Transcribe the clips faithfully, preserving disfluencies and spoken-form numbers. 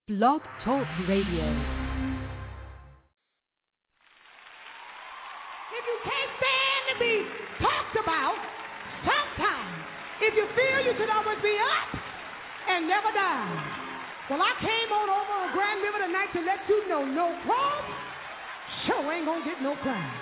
Blog Talk Radio. If you can't stand to be talked about, sometimes, if you feel you should always be up and never down. Well, I came on over on Grand River tonight to let you know no cross sure ain't gonna get no crown.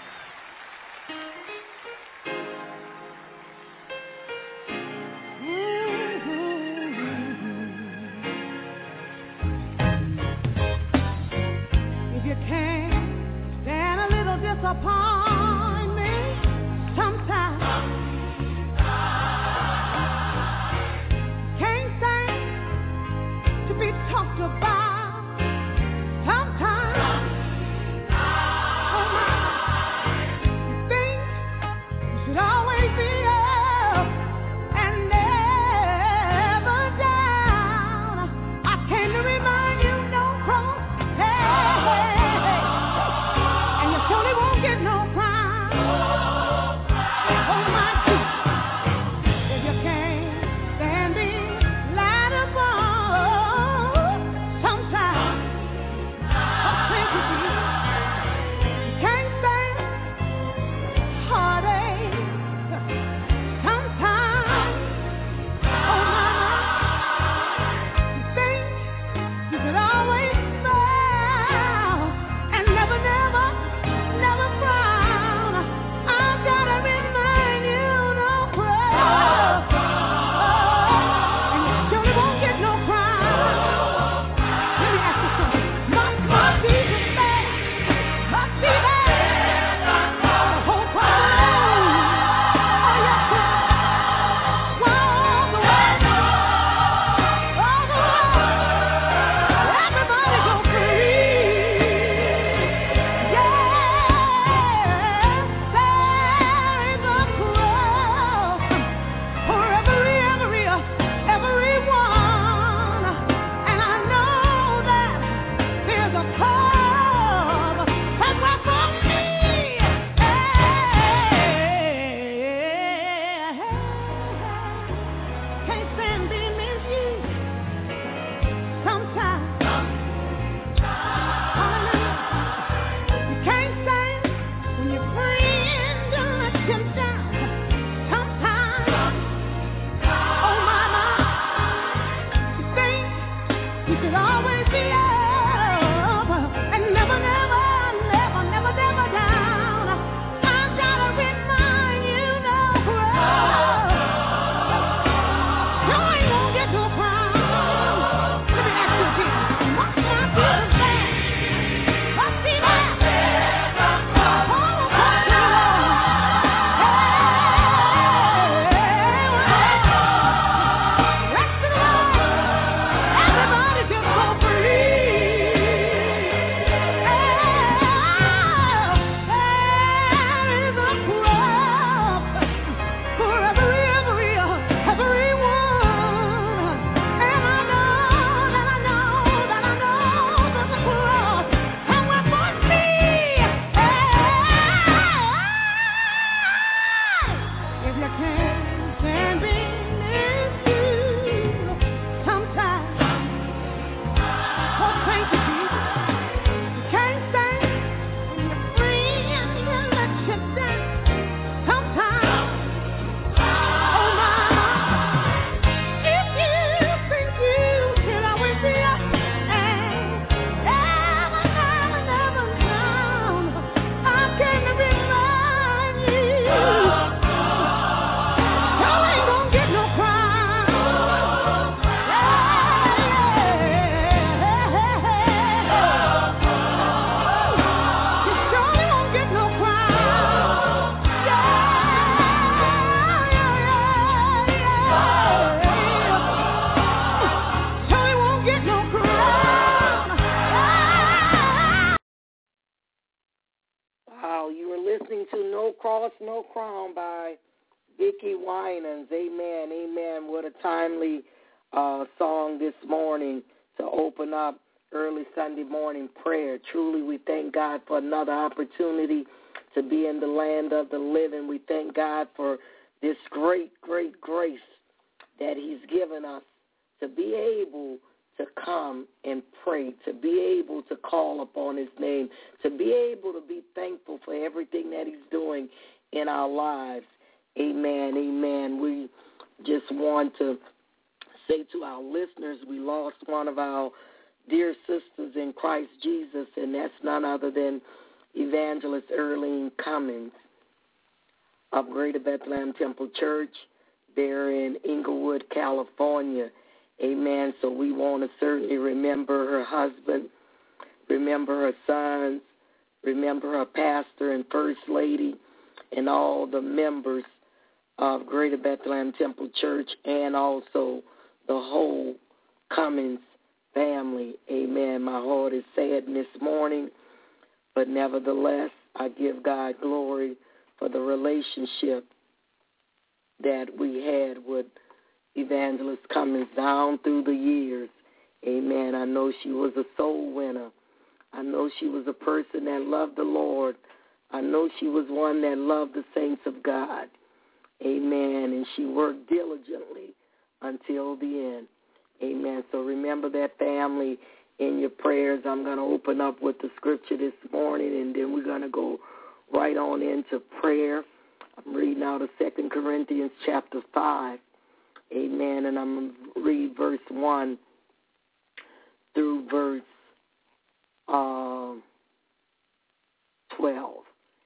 Upon me sometimes can't stand to be talked about sometimes oh my you think you should always be up and never down. I came to remind you no cross hey, hey, hey. And you surely won't get no crown. Oh my Jesus, if you can't stand being lied upon, sometimes I think you do. You can't stand heartache. Sometimes, oh my, you think you could always smile and never, never. Never frown. I've gotta remind you, no crown. And you surely won't get no crown. Let me ask you something. Must, must be the best. Must be there. The whole crowd. Oh, yes, sir. All the way. All the way. Everybody go free. Yeah. No Cross, No Crown by Vicki Winans. Amen, amen. What a timely uh, song this morning to open up early Sunday morning prayer. Truly, we thank God for another opportunity to be in the land of the living. We thank God for this great, great grace that he's given us to be able to come and pray, to be able to call upon his name, to be able to be thankful for everything that he's doing in our lives. Amen, amen. We just want to say to our listeners, we lost one of our dear sisters in Christ Jesus, and that's none other than Evangelist Earlene Cummings of Greater Bethlehem Temple Church there in Inglewood, California. Amen. So we want to certainly remember her husband, remember her sons, remember her pastor and first lady, and all the members of Greater Bethlehem Temple Church, and also the whole Cummings family. Amen. My heart is saddened this morning, but nevertheless, I give God glory for the relationship that we had with Evangelist Cummings down through the years. Amen. I know she was a soul winner. I know she was a person that loved the Lord. I know she was one that loved the saints of God. Amen. And she worked diligently until the end. Amen. So remember that family in your prayers. I'm going to open up with the scripture this morning, and then we're going to go right on into prayer. I'm reading out of Second Corinthians chapter five. Amen. And I'm going to read verse one through verse uh, twelve.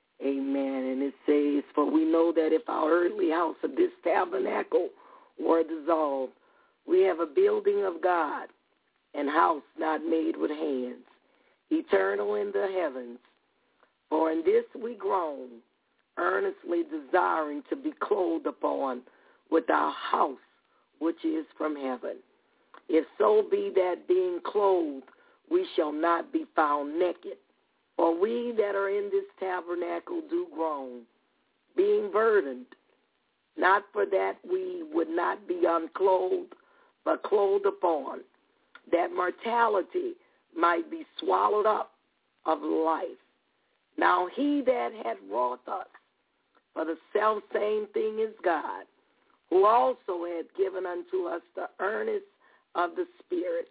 Amen. And it says, for we know that if our earthly house of this tabernacle were dissolved, we have a building of God, and house not made with hands, eternal in the heavens. For in this we groan, earnestly desiring to be clothed upon with our house which is from heaven. If so be that being clothed, we shall not be found naked. For we that are in this tabernacle do groan, being burdened, not for that we would not be unclothed, but clothed upon, that mortality might be swallowed up of life. Now he that hath wrought us, for the selfsame thing is God, who also hath given unto us the earnest of the Spirit.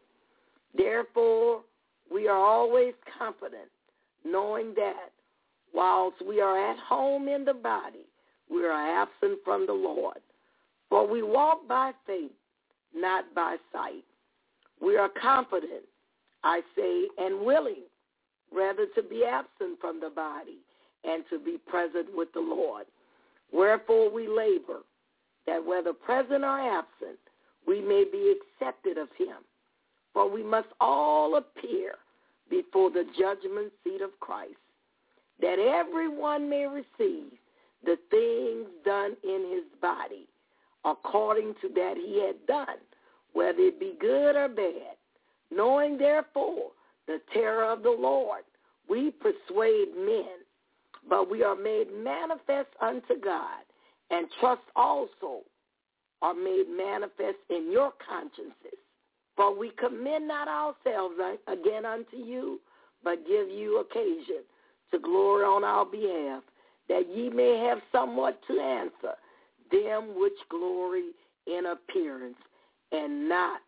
Therefore we are always confident, knowing that whilst we are at home in the body, we are absent from the Lord. For we walk by faith, not by sight. We are confident, I say, and willing, rather to be absent from the body and to be present with the Lord. Wherefore we labor, that whether present or absent, we may be accepted of him. For we must all appear before the judgment seat of Christ, that everyone may receive the things done in his body, according to that he had done, whether it be good or bad. Knowing therefore the terror of the Lord, we persuade men, but we are made manifest unto God, and trust also are made manifest in your consciences. For we commend not ourselves again unto you, but give you occasion to glory on our behalf, that ye may have somewhat to answer them which glory in appearance, and not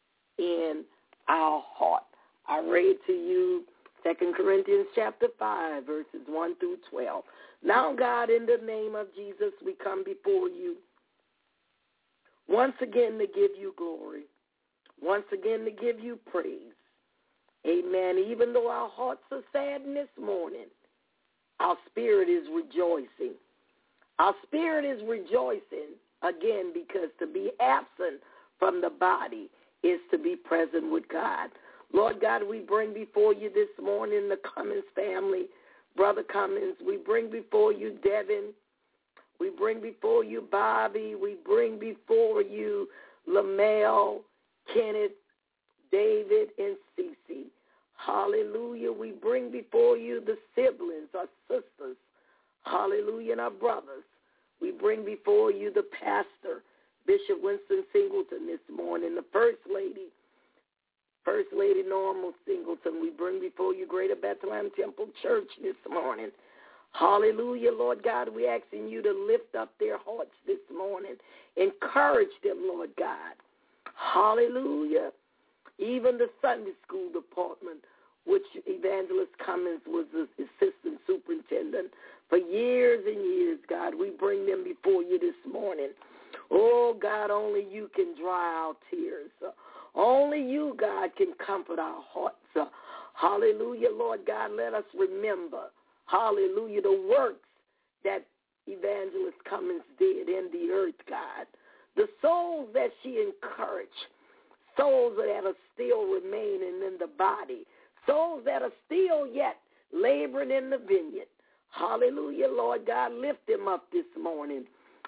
in our heart. I read to you Second Corinthians chapter five, verses one through twelve. Now, God, in the name of Jesus, we come before you once again to give you glory, once again to give you praise. Amen. Even though our hearts are saddened this morning, our spirit is rejoicing. Our spirit is rejoicing, again, because to be absent from the body is to be present with God. Lord God, we bring before you this morning the Cummings family. Brother Cummings, we bring before you Devin. We bring before you Bobby. We bring before you Lamel, Kenneth, David, and Cece. Hallelujah. We bring before you the siblings, our sisters. Hallelujah, and our brothers. We bring before you the pastor, Bishop Winston Singleton, this morning, the First Lady, First Lady Normal Singleton. We bring before you Greater Bethlehem Temple Church this morning. Hallelujah, Lord God, we asking you to lift up their hearts this morning. Encourage them, Lord God. Hallelujah. even the Sunday school department, which Evangelist Cummins was the assistant superintendent for years and years, God. We bring them before you this morning. Oh, God, only you can dry our tears. Uh, only you, God, can comfort our hearts. Uh, hallelujah, Lord God, let us remember, hallelujah, the works that Evangelist Cummins did in the earth, God. The souls that she encouraged, souls that are still remaining in the body, souls that are still yet laboring in the vineyard. Hallelujah, Lord God, lift them up this morning.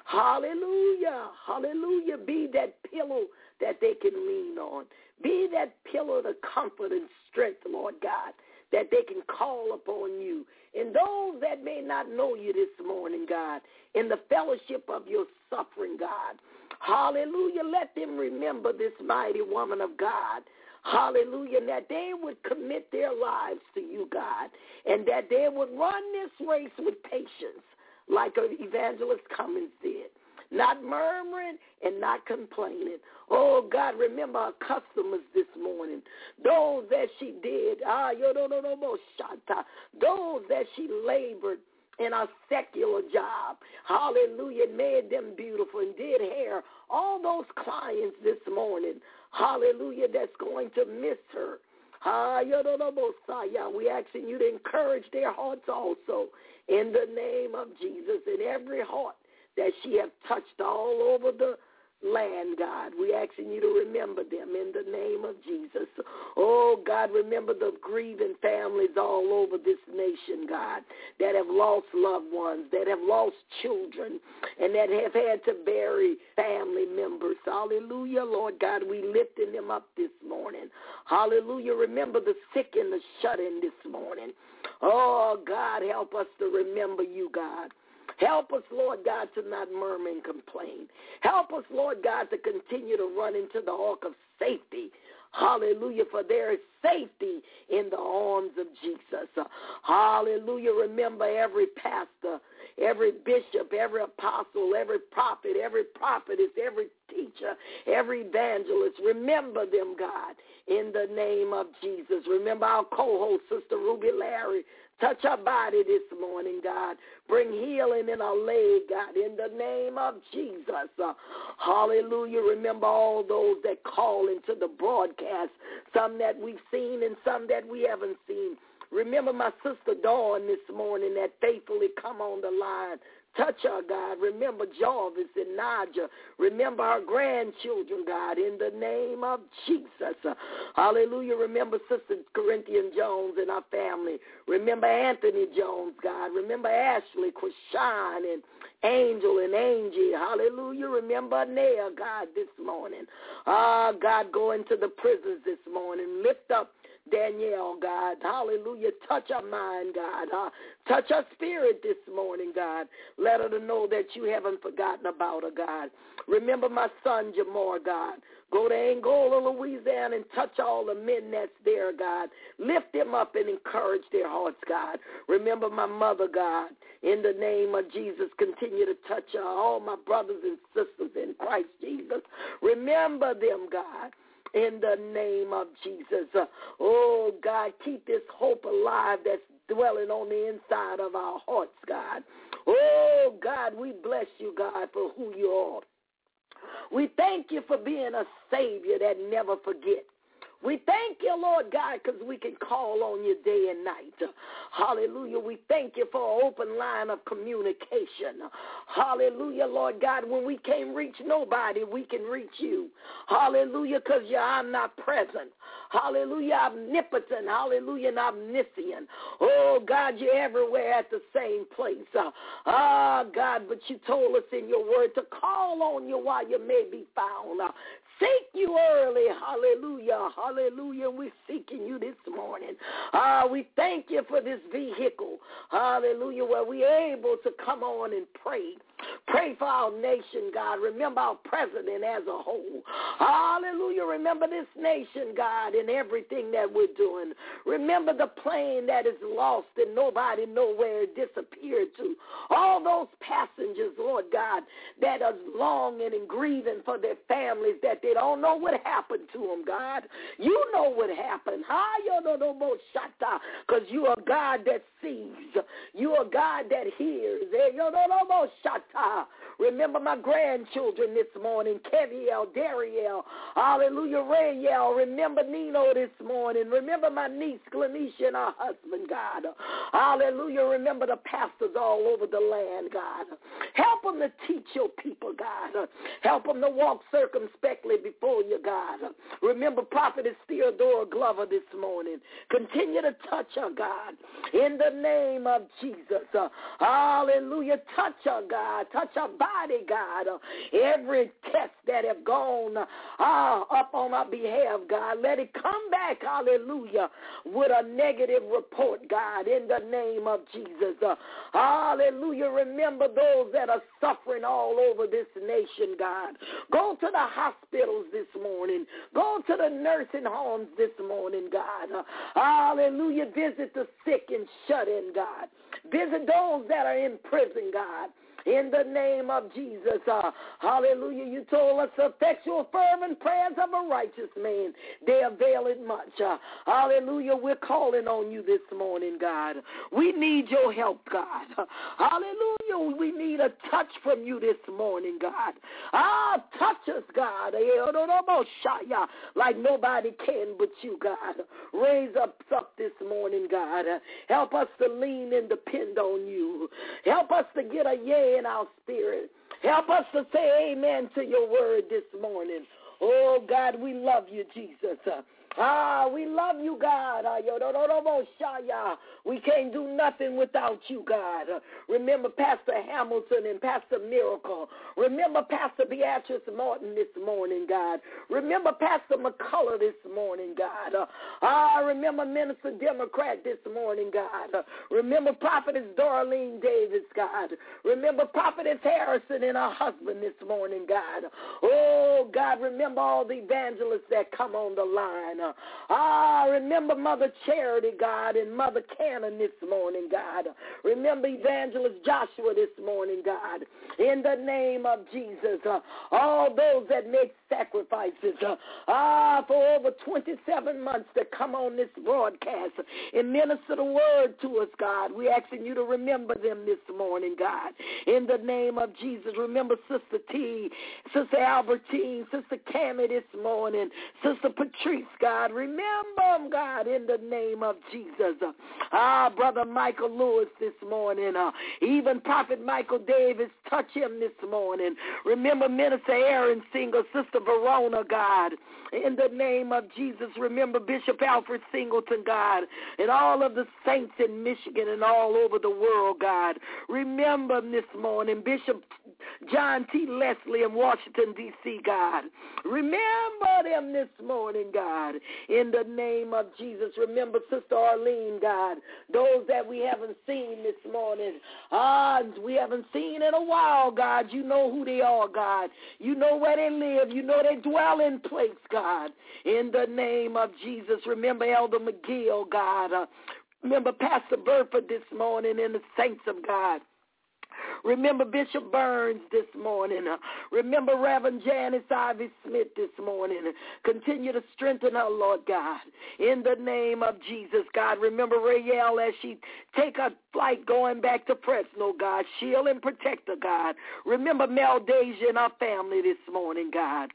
Hallelujah, hallelujah. Be that pillow that they can lean on. Be that pillow of comfort and strength, Lord God, that they can call upon you. And those that may not know you this morning, God, in the fellowship of your suffering, God, hallelujah, let them remember this mighty woman of God. Hallelujah, and that they would commit their lives to you, God, and that they would run this race with patience like Evangelist Cummins did, not murmuring and not complaining. Oh, God, remember our customers this morning, those that she did, ah, yo, no, no, no, no, shanta, those that she labored in a secular job, hallelujah, made them beautiful and did hair, all those clients this morning, hallelujah, that's going to miss her. Ah, yo, no, no, Messiah, we asking you to encourage their hearts also in the name of Jesus, in every heart that she have touched all over the land, God. We asking you to remember them in the name of Jesus. Oh, God, remember the grieving families all over this nation, God, that have lost loved ones, that have lost children, and that have had to bury family members. Hallelujah, Lord God, we lifting them up this morning. Hallelujah, remember the sick and the shut-in this morning. Oh, God, help us to remember you, God. Help us, Lord God, to not murmur and complain. Help us, Lord God, to continue to run into the ark of safety. Hallelujah, for there is safety in the arms of Jesus. Hallelujah, remember every pastor, every bishop, every apostle, every prophet, every prophetess, every teacher, every evangelist. Remember them, God, in the name of Jesus. Remember our co-host, Sister Ruby Larry. Touch our body this morning, God. Bring healing in our leg, God, in the name of Jesus. Uh, hallelujah. Remember all those that call into the broadcast, some that we've seen and some that we haven't seen. Remember my sister Dawn this morning that faithfully come on the line. Touch her, God. Remember Jarvis and Naja. Remember our grandchildren, God, in the name of Jesus. Uh, hallelujah. Remember Sister Corinthian Jones and our family. Remember Anthony Jones, God. Remember Ashley, Krishan, and Angel and Angie. Hallelujah. Remember Nea, God, this morning. Ah, uh, God, go into the prisons this morning. Lift up Danielle, God. Hallelujah. Touch her mind, God. Uh, touch her spirit this morning, God. Let her to know that you haven't forgotten about her, God. Remember my son, Jamar, God. Go to Angola, Louisiana, and touch all the men that's there, God. Lift them up and encourage their hearts, God. Remember my mother, God. In the name of Jesus, continue to touch her. All my brothers and sisters in Christ Jesus. Remember them, God. In the name of Jesus. Uh, oh, God, keep this hope alive that's dwelling on the inside of our hearts, God. Oh, God, we bless you, God, for who you are. We thank you for being a Savior that never forgets. We thank you, Lord God, because we can call on you day and night. Hallelujah. We thank you for an open line of communication. Hallelujah, Lord God. When we can't reach nobody, we can reach you. Hallelujah, because you're omnipresent. Hallelujah, omnipotent. Hallelujah, and omniscient. Oh, God, you're everywhere at the same place. Ah, God, but you told us in your word to call on you while you may be found. Seek you early, hallelujah, hallelujah. We're seeking you this morning. Ah, we thank you for this vehicle, hallelujah, where we are able to come on and pray. Pray for our nation, God. Remember our president as a whole. Hallelujah. Remember this nation, God, in everything that we're doing. Remember the plane that is lost and nobody knows where it disappeared to. All those passengers, Lord God, that are longing and grieving for their families, that they don't know what happened to them, God. You know what happened. Because you are God that sees. You are God that hears. Remember my grandchildren this morning, Keviel, Dariel, hallelujah, Rayel. Remember Nino this morning. Remember my niece, Glenisha, and her husband, God. Hallelujah. Remember the pastors all over the land, God. Help them to teach your people, God. Help them to walk circumspectly before you, God. Remember Prophetess Theodora Glover this morning. Continue to touch her, God, in the name of Jesus. Hallelujah. Touch her, God. Touch her body, God. Every test that have gone uh, up on our behalf, God, let it come back, hallelujah, with a negative report, God, in the name of Jesus. Uh, hallelujah. Remember those that are suffering all over this nation, God. Go to the hospitals this morning. Go to the nursing homes this morning, God. Uh, hallelujah. Visit the sick and shut in, God. Visit those that are in prison, God. In the name of Jesus, uh, hallelujah, you told us effectual fervent prayers of a righteous man, they avail it much. Uh, hallelujah, we're calling on you this morning, God. We need your help, God. Uh, hallelujah, we need a touch from you this morning, God. Ah, touch us, God, like nobody can but you, God. Raise us up this morning, God. Uh, help us to lean and depend on you. Help us to get a yea in our spirit. Help us to say amen to your word this morning. Oh, God, we love you, Jesus. Ah, we love you, God. We can't do nothing without you, God. Remember Pastor Hamilton and Pastor Miracle. Remember Pastor Beatrice Martin this morning, God. Remember Pastor McCullough this morning, God. Ah, remember Minister Democrat this morning, God. Remember Prophetess Darlene Davis, God. Remember Prophetess Harrison and her husband this morning, God. Oh, God, remember all the evangelists that come on the line. Ah, remember Mother Charity, God, and Mother Cannon this morning, God. Remember Evangelist Joshua this morning, God. In the name of Jesus, uh, all those that make sacrifices, uh, ah, for over twenty-seven months to come on this broadcast and minister the word to us, God. We're asking you to remember them this morning, God. In the name of Jesus, remember Sister T, Sister Albertine, Sister Cammie this morning, Sister Patrice, God. Remember them, God, in the name of Jesus. Uh, ah, Brother Michael Lewis this morning. Uh, even Prophet Michael Davis, touch him this morning. Remember Minister Aaron Singer, Sister Verona, God. In the name of Jesus, remember Bishop Alfred Singleton, God, and all of the saints in Michigan and all over the world, God. Remember them this morning, Bishop John T. Leslie in Washington, D C, God. Remember them this morning, God. In the name of Jesus, remember Sister Arlene, God. Those that we haven't seen this morning, ah, we haven't seen in a while, God. You know who they are, God. You know where they live. You know they dwell in place, God. In the name of Jesus, remember Elder McGill, God. Uh, remember Pastor Burford this morning and the saints of God. Remember Bishop Burns this morning. Uh, remember Reverend Janice Ivy Smith this morning. Continue to strengthen her, Lord God. In the name of Jesus, God. Remember Rayel as she take a flight going back to Fresno, God. Shield and protect her, God. Remember Mel Deja and her family this morning, God.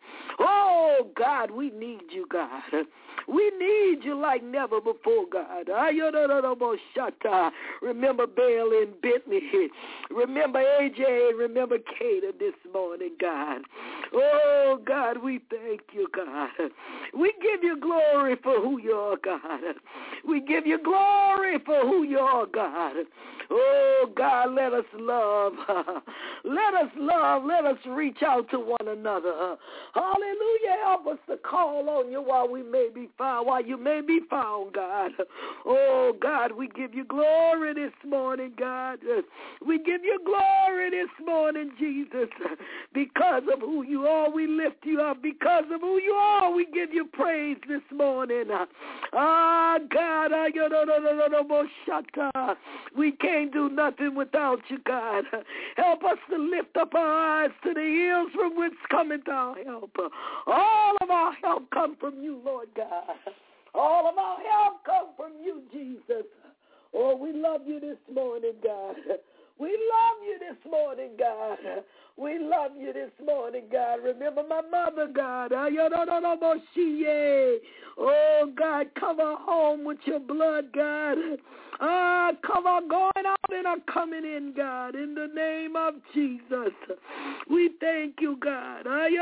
Oh, God, we need you, God. We need you like never before, God. Remember Bailey and Bentley. Remember Remember A J, remember Kata this morning, God. Oh, God, we thank you, God. We give you glory for who you are, God. We give you glory for who you are, God. Oh, God, let us love. Let us love. Let us reach out to one another. Hallelujah. Help us to call on you while we may be found, while you may be found, God. Oh, God, we give you glory this morning, God. We give you glory this morning, Jesus. Because of who you are, we lift you up. Because of who you are, we give you praise this morning. Ah, God, we can't do nothing without you, God. Help us to lift up our eyes to the hills from which cometh our help. All of our help come from you, Lord God. All of our help come from you, Jesus. Oh, we love you this morning, God. We love you this morning, God. We love you this morning, God. Remember my mother, God. Oh, God, cover home with your blood, God. Ah, cover going out and our coming in, God, in the name of Jesus. We thank you, God.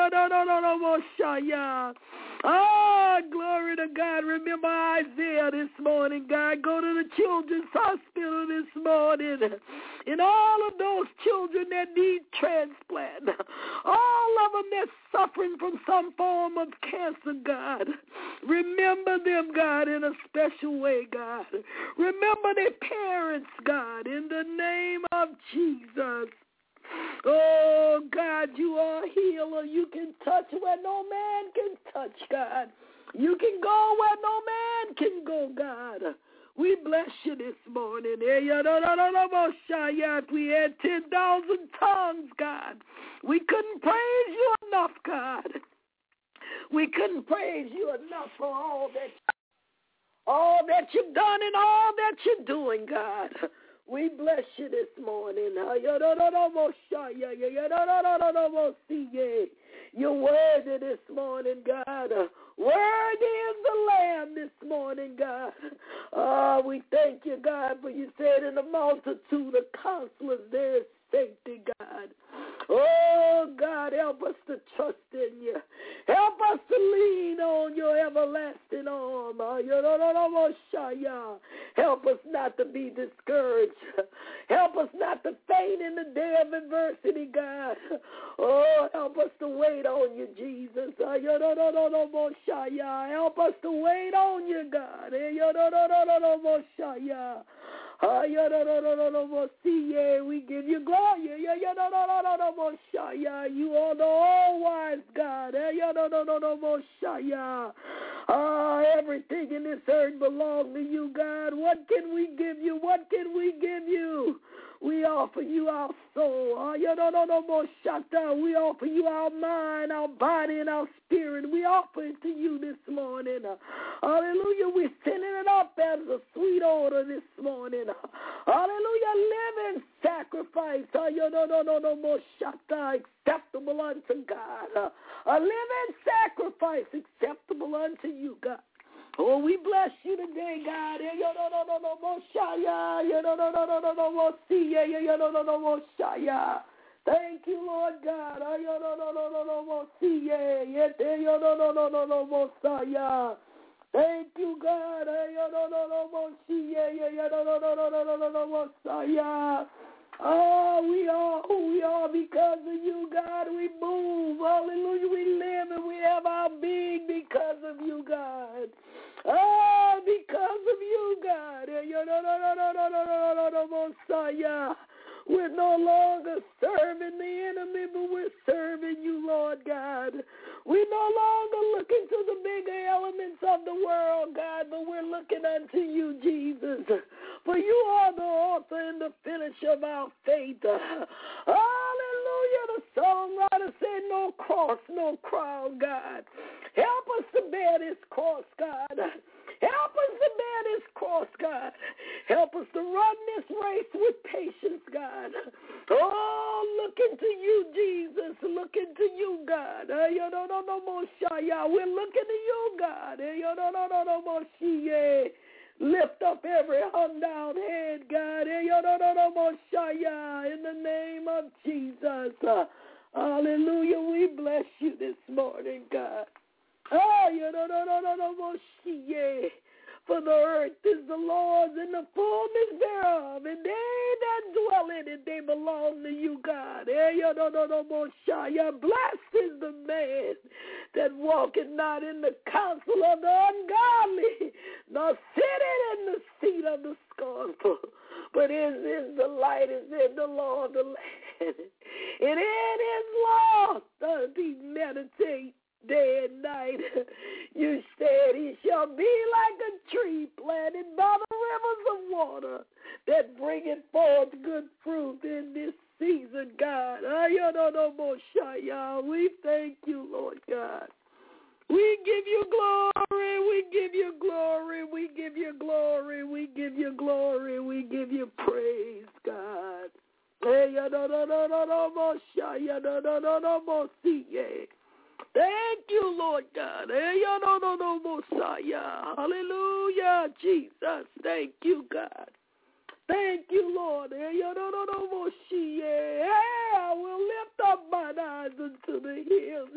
Ah, glory to God. Remember Isaiah this morning, God. Go to the Children's Hospital this morning. And all of those children that need transplant, all of them that's suffering from some form of cancer, God. Remember them, God, in a special way, God. Remember their parents, God, in the name of Jesus. Oh, God, you are a healer. You can touch where no man can touch, God. You can go where no man can go, God. We bless you this morning. If we had ten thousand tongues, God, we couldn't praise you enough, God. We couldn't praise you enough for all that, all that you've done and all that you're doing, God. We bless you this morning. You're worthy this morning, God. Worthy is the Lamb this morning, God. Oh, we thank you, God, for you said in the multitude of counselors there is safety, God. Oh, God, help us to trust in you. Help us to lean on your everlasting arm. Help us not to be discouraged. Help us not to faint in the day of adversity, God. Oh, help us to wait on you, Jesus. Help us to wait on you, God. We give you glory. You are the all-wise God. Ah, everything in this earth belongs to you, God. What can we give you? What can we give you? We offer you our soul. We offer you our mind, our body, and our spirit. We offer it to you this morning. Hallelujah. We're sending it up as a sweet odor this morning. Hallelujah. Living sacrifice. Acceptable unto God. A living sacrifice acceptable unto you, God. Oh, we bless you today, God. Thank you, Lord God. Thank you, God. Oh, we are who we are because of you, God. We move. Hallelujah. We live and we have our being because of you, God. Oh, because of you, God. We're no longer serving the enemy, but we're serving you, Lord God. We're no longer looking to the bigger elements of the world, God, but we're looking unto you, Jesus. For you are the author and the finisher of our faith. Hallelujah. The songwriter said, no cross, no crown, God. Help us to bear this cross, God. Help us to bear this cross, God. Help us to run this race with patience, God. Oh, look into you, Jesus. Look into you, God. We're looking to you, God. Live lift up every hung down head, God. In the name of Jesus. Uh, hallelujah. We bless you this morning, God. Oh, for the earth is the Lord's and the fullness thereof, and they that dwell in it, they belong to you, God. Blessed is the man that walketh not in the counsel of the ungodly, nor sitteth in the seat of the scornful, but his is the light is in the law of the land, and in his law does he meditate day and night. You said he shall be like a tree planted by the rivers of water that bringeth forth good fruit in this season, God. We thank you, Lord God. We give you glory, we give you glory, we give you glory, we give you glory, we give you praise, God. Thank you, Lord God. Hallelujah, Jesus. Thank you, God. Thank you, Lord. I will lift up mine eyes unto the hills.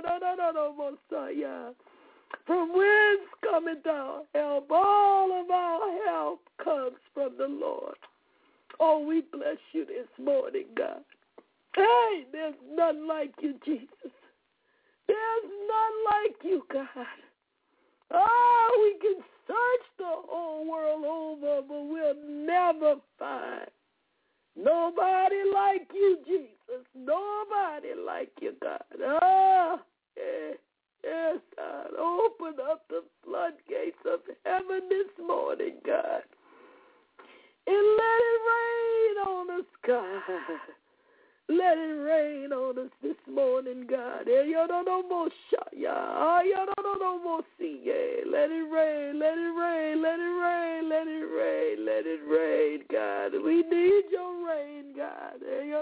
From whence cometh our help? All of our help comes from the Lord. Oh, we bless you this morning, God. Hey, there's none like you, Jesus. There's none like you, God. Oh, we can search the whole world over, but we'll never find nobody like you, Jesus. Nobody like you, God. Oh, yes, yes, God. Open up the floodgates of heaven this morning, God. And let it rain on us, God. Let it rain on us this morning, God. Let it rain, let it rain, let it rain, let it rain, let it rain, God. We need your rain, God.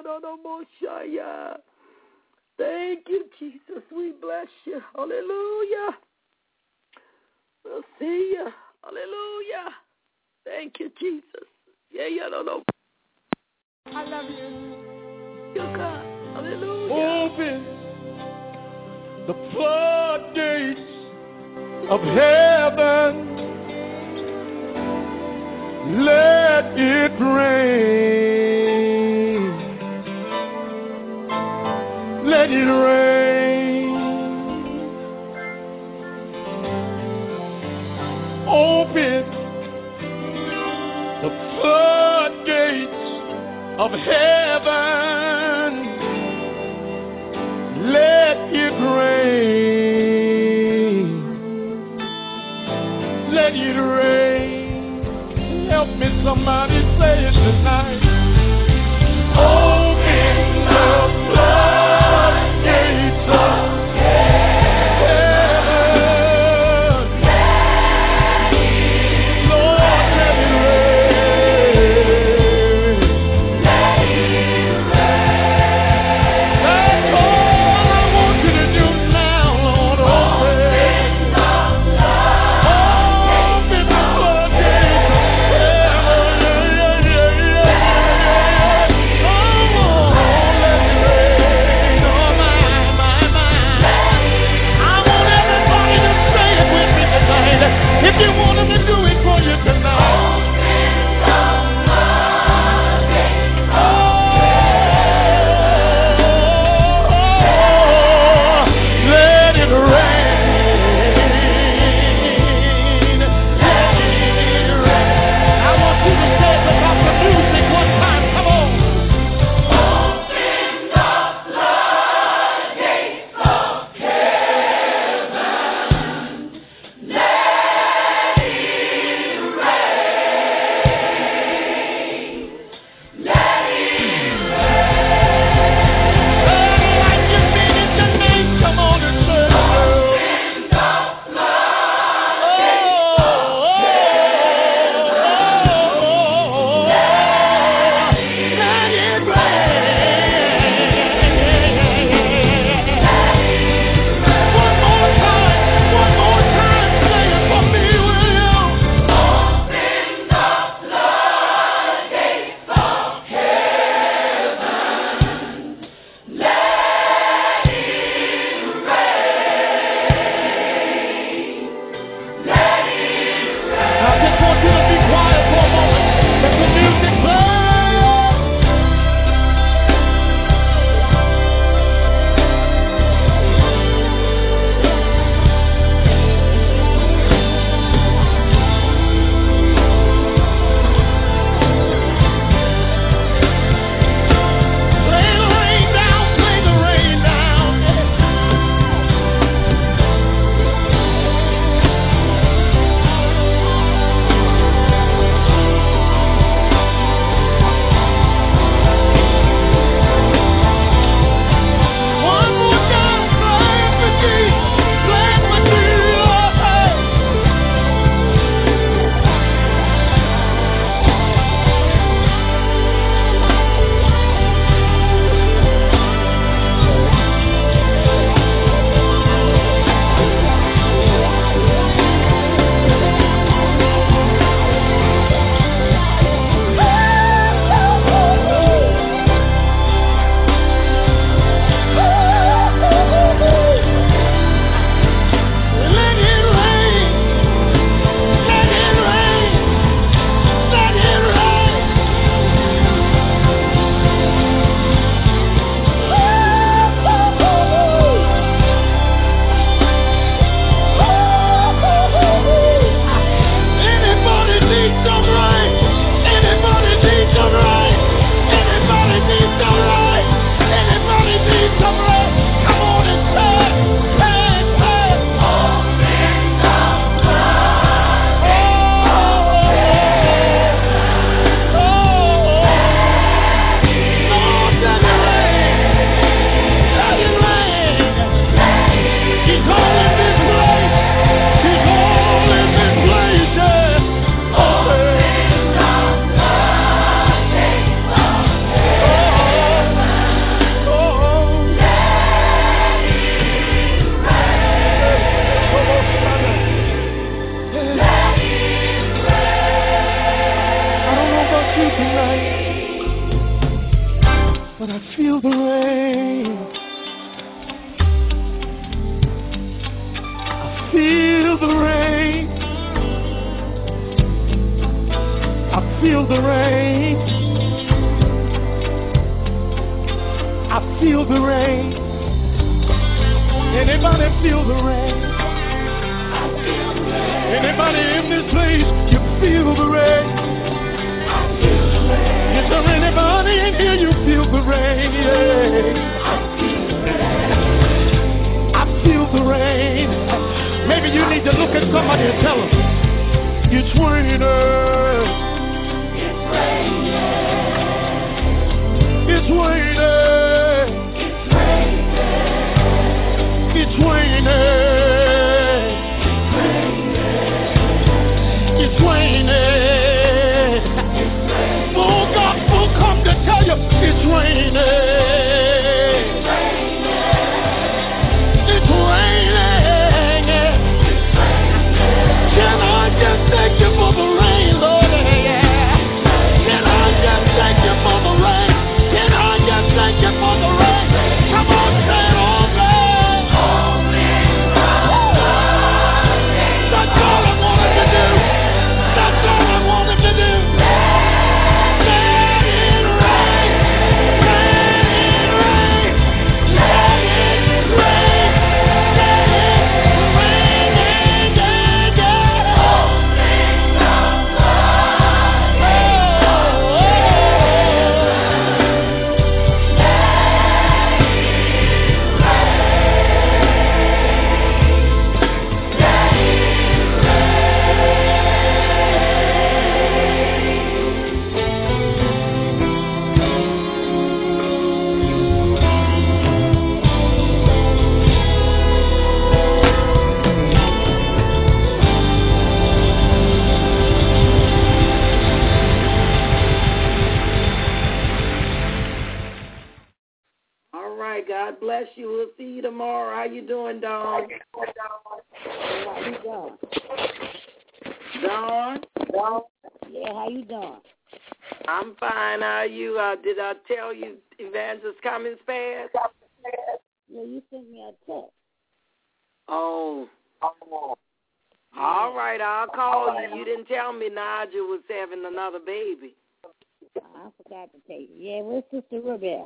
Thank you, Jesus. We bless you. Hallelujah. We'll see you. Hallelujah. Thank you, Jesus. Yeah, you don't know. I love you. God. Hallelujah. Open the floodgates of heaven. Let it rain. Let it rain. Open the floodgates of heaven, let it rain, let it rain. Help me, somebody say it tonight. Open the floodgates of oh, But I feel the rain. I feel the rain. I feel the rain. I feel the rain. Anybody feel the rain? I feel the rain. Anybody in this place, you feel the rain? I feel the rain. Is there anybody in here, you feel the rain? Yeah. I feel the rain. I feel the rain. Maybe you need to look at somebody and tell them, it's raining. It's raining. It's raining. It's raining. It's raining. Full gospel come to tell you it's raining. It's raining. Can I just thank you for the rain, Lord? Can I just thank you for the rain? Can I just thank you for the rain? Come on, say it all, man. That's all I wanted to do. That's all I wanted to do. Let it rain. Let it rain. Let it rain. Let it rain. Yeah, yeah. All right, God bless you. We'll see you tomorrow. How you doing, Dawn? How you doing? Dawn? Yeah, how you doing? I'm fine. How are you? Uh, did I tell you Evangelist Cummings passed? Yeah, you sent me a text. Oh. All right, I'll call you. You didn't tell me Nigel was having another baby. I forgot to tell you. Yeah, where's Sister Ruby?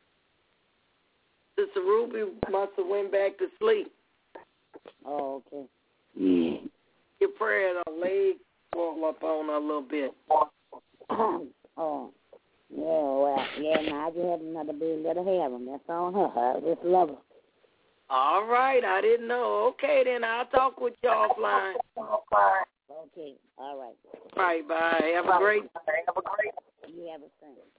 Sister Ruby must have went back to sleep. Oh, okay. Your prayer, her leg fall up on her a little bit. Oh, yeah, well, yeah, now I just had another baby. Let her have him. That's on her. I just love her. All right, I didn't know. Okay, then I'll talk with you offline. Okay, all right. All right, bye. Have a great day. You have a thing.